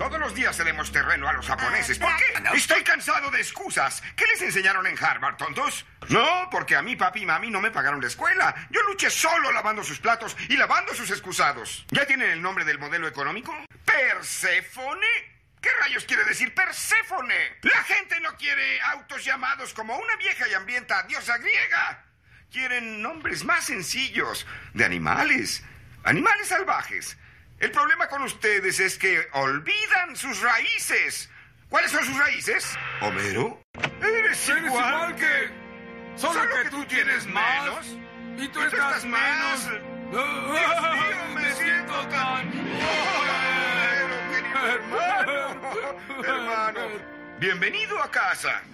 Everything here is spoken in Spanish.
Todos los días cedemos terreno a los japoneses. ¿Por qué? Estoy cansado de excusas. ¿Qué les enseñaron en Harvard, tontos? No, porque a mí papi y mami no me pagaron la escuela. Yo luché solo lavando sus platos y lavando sus excusados. ¿Ya tienen el nombre del modelo económico? ¿Perséfone? ¿Qué rayos quiere decir Perséfone? La gente no quiere autos llamados como una vieja y hambrienta diosa griega. Quieren nombres más sencillos, de animales. Animales salvajes. El problema con ustedes es que olvidan sus raíces. ¿Cuáles son sus raíces? ¿Homero? Eres igual que... Solo que tú tienes menos. Y tú estás menos. Dios mío, me siento tan... Hermano. Bienvenido a casa.